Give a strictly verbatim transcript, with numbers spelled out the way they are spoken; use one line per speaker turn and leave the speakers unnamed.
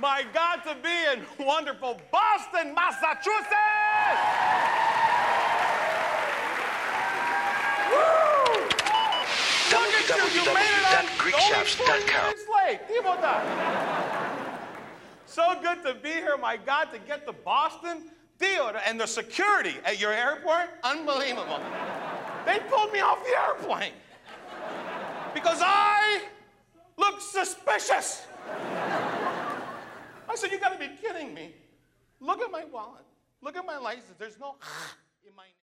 my God, to be in wonderful Boston, Massachusetts! Woo! Look at you, you made it on only forty minutes late. Timota. So good to be here, my God, to get to Boston. Tío, and the security at your airport, unbelievable. They pulled me off the airplane because I look suspicious. I said, you gotta be kidding me. Look at my wallet. Look at my license. There's no in my